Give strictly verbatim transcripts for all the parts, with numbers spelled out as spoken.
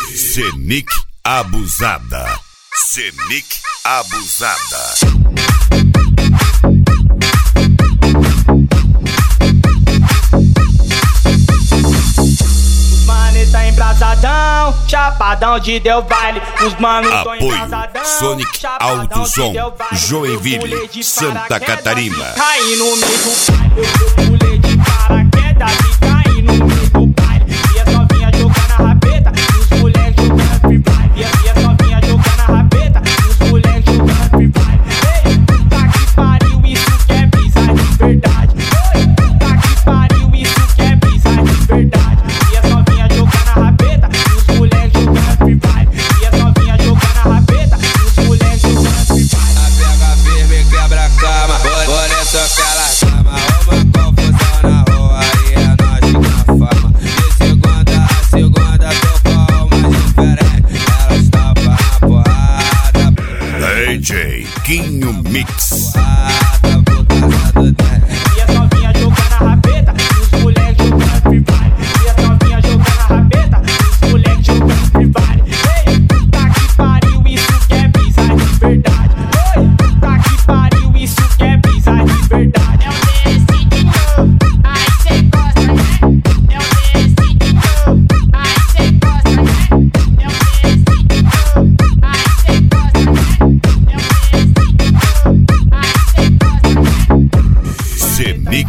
Senic Abusada. Senic Abusada. Tá embrasadão, chapadão de Del Valle. Os manos tão Apoio embrasadão, Sonic chapadão Autosom, de Del Valle. Joinville, Eu pulei de Santa paraquedas Catarina. e caí no meio do baile. Eu pulei de paraquedas e caí no meio do baile. E as novinhas jogando a rabeta, os moleques jogando free fire. E as novinhas jogando a rabeta, os moleques jogando free fire. Ei, puta que pariu, isso que é brisa de verdade. Ei, puta que pariu, isso que é brisa de verdade. E as novinhas jogando a rabeta, os moleques jogando free fire. E as novinhas jogando a rabeta, os moleques jogando free fire. A pega firme, quebra a cama, por isso que ela chama. Uma confusão na rua e é nós que na fama. De segunda a segunda tocou uma diferente. Elas topam na porrada. D J Quinho Mix. Porrada por causa do dente. E as novinhas jogando a rabeta, os moleques jogando free fire. E as novinhas jogando a rabeta, os moleques jogando free fire. Ei, puta que pariu, isso que é brisa de verdade. Ei, puta que pariu, isso que é brisa de verdade. É o desse de novo, aí cê gosta, né? É o desse de novo, aí cê gosta, né? É o desse de novo, aí cê gosta, né? É o desse de novo, aí cê gosta, né? Senic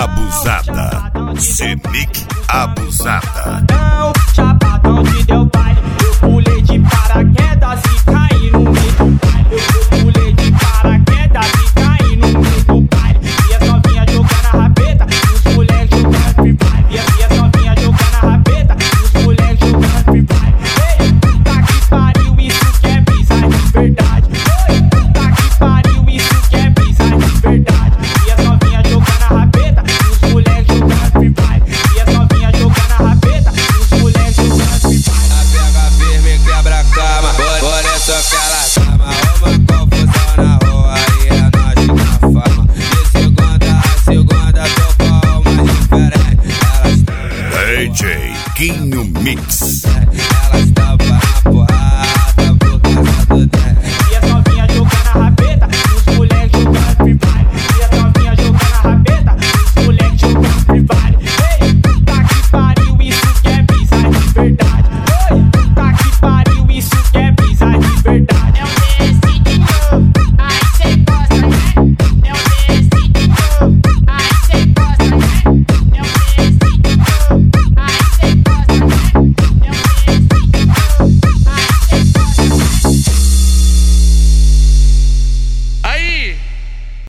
Abusada. Senic Abusada. Chapadão de Del Valle. Eu pulei de paraquedas e caí no meio do baile. Eu pulei de paraquedas e caí no meio do baile. E as novinhas jogando a rabeta, os moleques jogando free fire. E as novinhas jogando a rabeta, os moleques jogando free fire. Ei, puta que pariu, isso que é brisa de verdade. Ei, puta que pariu, isso que é brisa de verdade. E as novinhas jogando a rabeta, os moleques jogando free fire. E as novinhas jogando a rabeta, os moleques jogando free fire. A pega firme, quebra a cama, por, por isso que ela chama. Uma confusão na rua e é nós que na fama. De segunda a segunda tocou uma diferente. Elas D J Quinho Mix. Elas topam